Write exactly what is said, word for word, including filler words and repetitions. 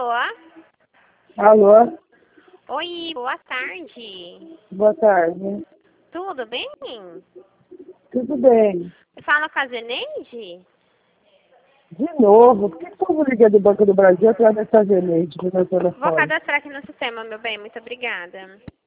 Alô? Alô? Oi, boa tarde. Boa tarde. Tudo bem? Tudo bem. Fala com a Zeneide? De novo, por que o povo liga do Banco do Brasil atrás dessa Zeneide do meu Vou telefone? cadastrar aqui no sistema, meu bem. Muito obrigada.